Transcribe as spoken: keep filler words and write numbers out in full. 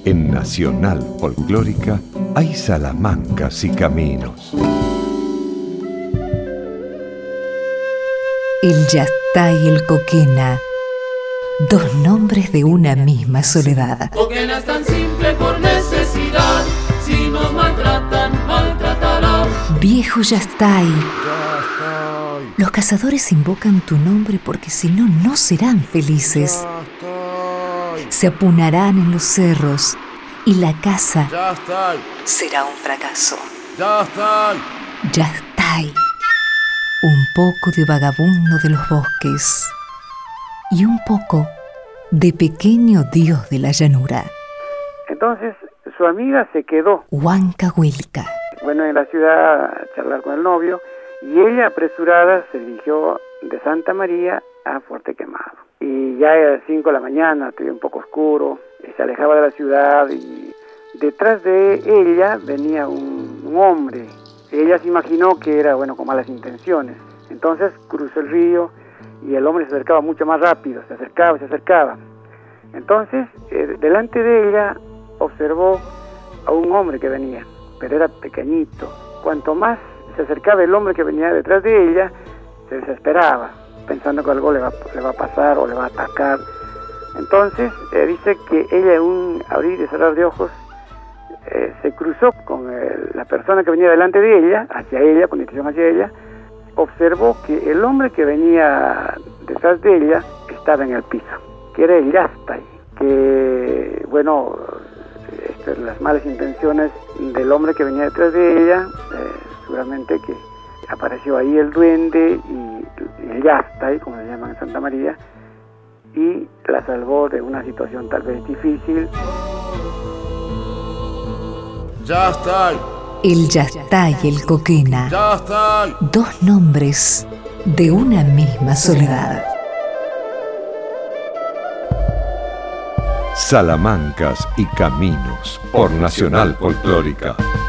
En Nacional Folclórica hay salamancas y caminos. El Yastá y el Coquena, dos nombres de una misma soledad. Coquena es tan simple por necesidad, si nos maltratan, maltratarán. Viejo Yastay, los cazadores invocan tu nombre porque si no, no serán felices. Se apunarán en los cerros y la caza será un fracaso. Yastay, un poco de vagabundo de los bosques y un poco de pequeño dios de la llanura. Entonces su amiga se quedó, Huancahuilca, bueno, en la ciudad a charlar con el novio, y ella apresurada se dirigió de Santa María a Fuerte Quemado. Y ya era las cinco de la mañana, todavía un poco oscuro, y se alejaba de la ciudad y detrás de ella venía un, un hombre. Ella se imaginó que era, bueno, con malas intenciones. Entonces cruzó el río y el hombre se acercaba mucho más rápido, se acercaba, se acercaba. Entonces, eh, delante de ella observó a un hombre que venía, pero era pequeñito. Cuanto más se acercaba el hombre que venía detrás de ella, se desesperaba, pensando que algo le va, le va a pasar o le va a atacar. Entonces, eh, dice que ella en un abrir y cerrar de ojos eh, se cruzó con el, la persona que venía delante de ella, hacia ella, con dirección hacia ella. Observó que el hombre que venía detrás de ella estaba en el piso, que era el Yastay, que, bueno, este, las malas intenciones del hombre que venía detrás de ella, eh, seguramente que apareció ahí el duende y, y el Yastay, como se llaman en Santa María, y la salvó de una situación tal vez difícil. Yastay. El Yastá y el Coquena, Yastay. dos nombres de una misma soledad. Salamancas y caminos por Nacional Folclórica.